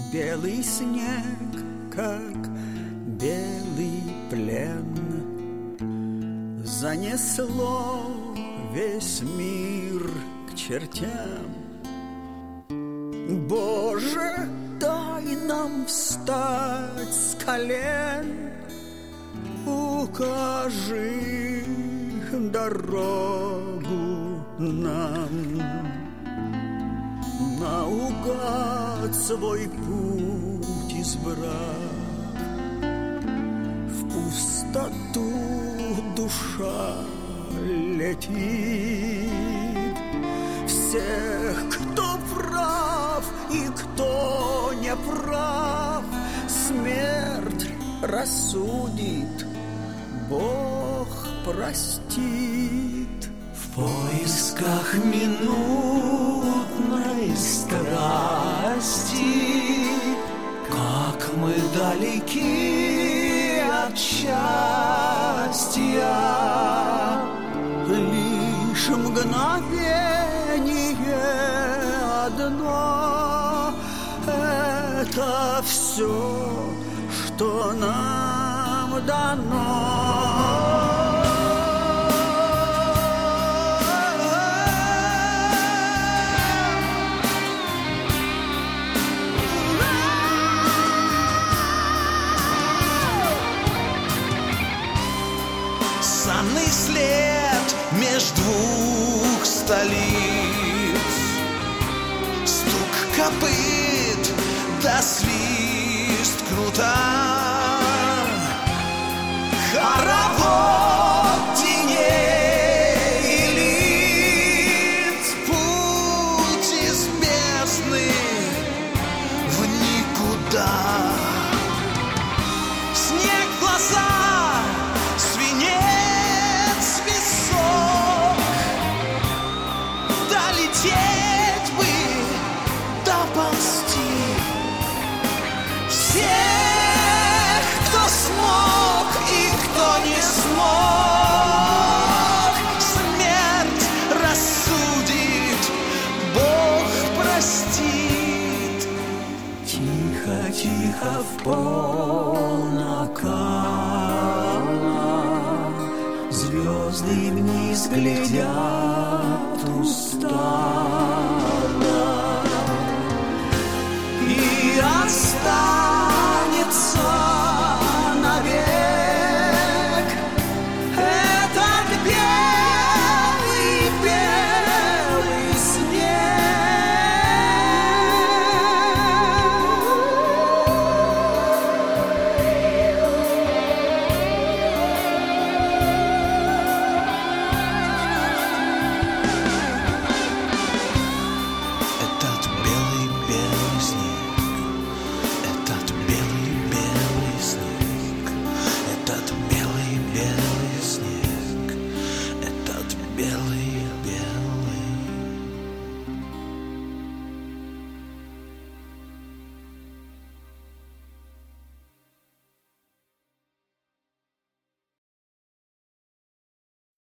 белый снег, как белый плен. Занесло весь мир к чертям. Боже, дай нам встать с колен, укажи дорогу нам, наугад свой путь избрав, в пустоту душа летит. Всех, кто прав и кто не прав, смерть рассудит, Бог простит. В поисках минутной страсти, как мы далеки от счастья. Лишь мгновение одно — это все, что нам дано. Санный след меж двух столиц, стук копыт да свист кнута, хоровод теней и лиц, путь из бездны в никуда. Снег в глаза, свинец, песок, долететь бы, доползти. Всех, кто смог и кто не смог, смерть рассудит, Бог простит. Тихо, тихо в полнокана звезды вниз глядят устали.